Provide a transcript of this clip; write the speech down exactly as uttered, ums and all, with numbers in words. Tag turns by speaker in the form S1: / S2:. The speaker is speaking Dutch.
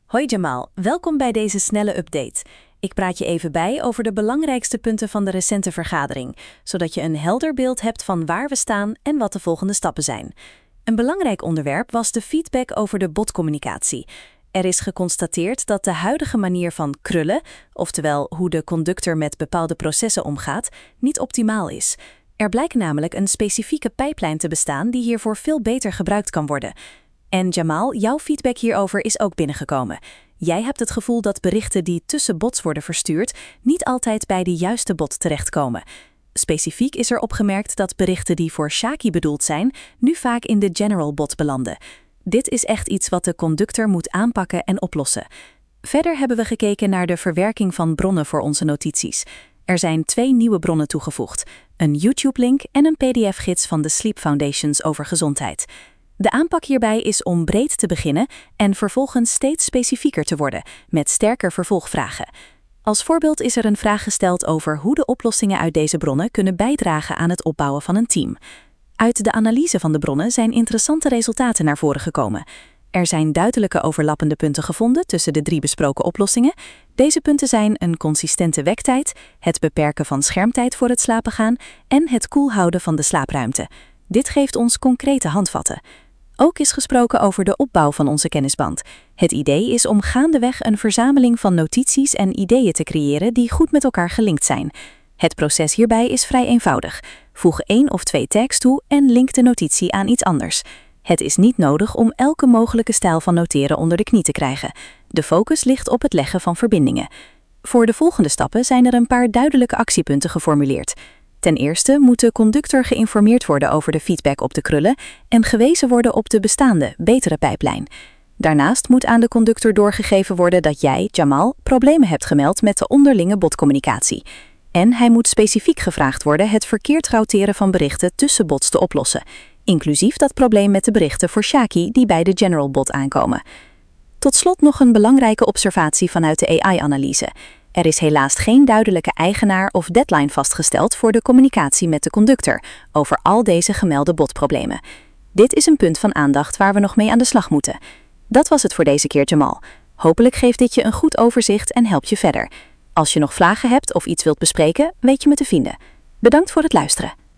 S1: Hoi Jamal, welkom bij deze snelle update. Ik praat je even bij over de belangrijkste punten van de recente vergadering, zodat je een helder beeld hebt van waar we staan en wat de volgende stappen zijn. Een belangrijk onderwerp was de feedback over de botcommunicatie. Er is geconstateerd dat de huidige manier van krullen, oftewel hoe de conductor met bepaalde processen omgaat, niet optimaal is. Er blijkt namelijk een specifieke pijplijn te bestaan die hiervoor veel beter gebruikt kan worden. En Jamal, jouw feedback hierover is ook binnengekomen. Jij hebt het gevoel dat berichten die tussen bots worden verstuurd niet altijd bij de juiste bot terechtkomen. Specifiek is er opgemerkt dat berichten die voor Shaki bedoeld zijn, nu vaak in de general bot belanden. Dit is echt iets wat de conductor moet aanpakken en oplossen. Verder hebben we gekeken naar de verwerking van bronnen voor onze notities. Er zijn twee nieuwe bronnen toegevoegd, een YouTube-link en een P D F-gids van de Sleep Foundations over gezondheid. De aanpak hierbij is om breed te beginnen en vervolgens steeds specifieker te worden, met sterker vervolgvragen. Als voorbeeld is er een vraag gesteld over hoe de oplossingen uit deze bronnen kunnen bijdragen aan het opbouwen van een team. Uit de analyse van de bronnen zijn interessante resultaten naar voren gekomen. Er zijn duidelijke overlappende punten gevonden tussen de drie besproken oplossingen. Deze punten zijn een consistente wektijd, het beperken van schermtijd voor het slapen gaan en het koel houden van de slaapruimte. Dit geeft ons concrete handvatten. Ook is gesproken over de opbouw van onze kennisband. Het idee is om gaandeweg een verzameling van notities en ideeën te creëren die goed met elkaar gelinkt zijn. Het proces hierbij is vrij eenvoudig. Voeg één of twee tags toe en link de notitie aan iets anders. Het is niet nodig om elke mogelijke stijl van noteren onder de knie te krijgen. De focus ligt op het leggen van verbindingen. Voor de volgende stappen zijn er een paar duidelijke actiepunten geformuleerd. Ten eerste moet de conductor geïnformeerd worden over de feedback op de krullen en gewezen worden op de bestaande, betere pijplijn. Daarnaast moet aan de conductor doorgegeven worden dat jij, Jamal, problemen hebt gemeld met de onderlinge botcommunicatie. En hij moet specifiek gevraagd worden het verkeerd routeren van berichten tussen bots te oplossen, inclusief dat probleem met de berichten voor Shaki die bij de general bot aankomen. Tot slot nog een belangrijke observatie vanuit de A I-analyse. Er is helaas geen duidelijke eigenaar of deadline vastgesteld voor de communicatie met de conductor over al deze gemelde botproblemen. Dit is een punt van aandacht waar we nog mee aan de slag moeten. Dat was het voor deze keer, Jamal. Hopelijk geeft dit je een goed overzicht en helpt je verder. Als je nog vragen hebt of iets wilt bespreken, weet je me te vinden. Bedankt voor het luisteren.